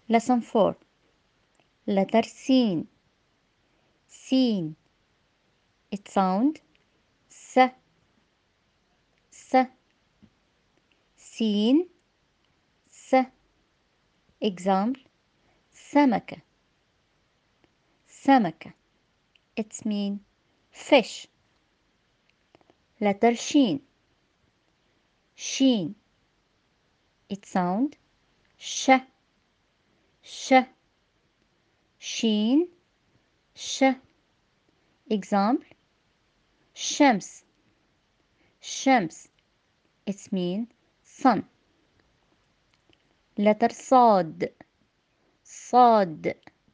Lesson 4. Letter Sin. Sin. It sound S. S. Sin. S. Example. سمكة. سمكة. It's mean fish. Letter Shin. Shin. It sound sh. Sh. Shin. Sh. Example. Shams. Shams. It's mean sun. Letter Sad. Sad.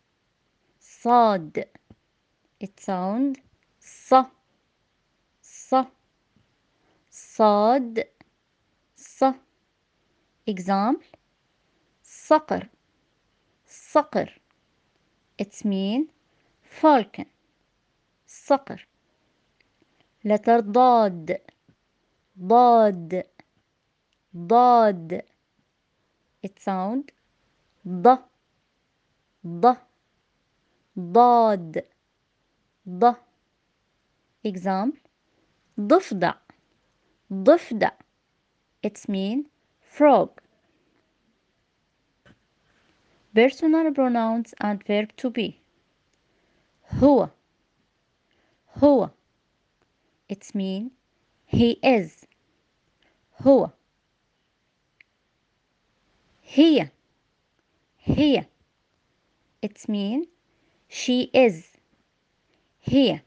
Sad. It sound ص. ص. صاد. ص. Example. صقر. صقر. It's mean falcon. صقر. Letter ضاد. ضاد. ضاد. It sound ض. ض. ضاد. ض. Example. ضفدع. ضفدع. It's mean frog. Personal pronouns and verb to be. هو. هو. It's mean he is. هو. هي. هي. It's mean she is. هي.